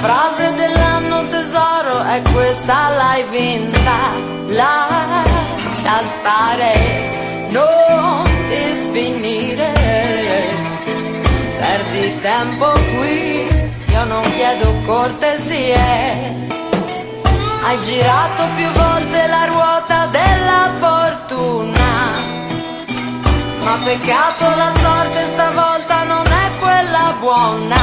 frase dell'anno tesoro è questa, l'hai vinta. Lascia stare, non ti sfinire, perdi tempo qui, io non chiedo cortesie. Hai girato più volte la ruota della fortuna, ma peccato la sorte stavolta non è quella buona.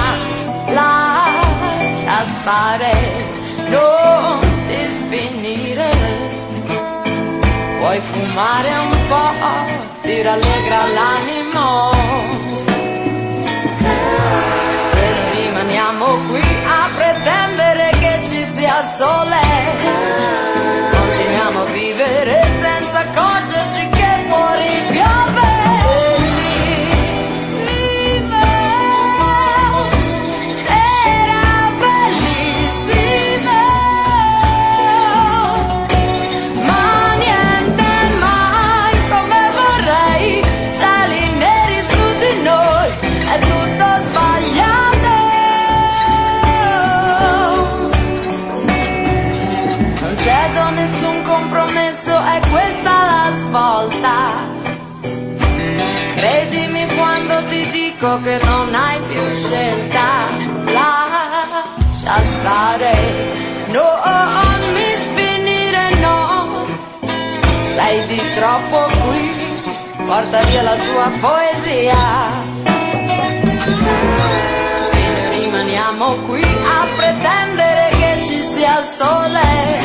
Lascia stare, non ti sfinire, puoi fumare un po', ti rallegra l'animo, e noi rimaniamo qui a pretendere che ci sia sole. Continuiamo a vivere senza accorgerci che fuori piove. Nessun compromesso, è questa la svolta. Credimi quando ti dico che non hai più scelta. Lascia stare, non mi sfinire, no. Sei di troppo qui, porta via la tua poesia. E noi rimaniamo qui a pretendere che ci sia il sole.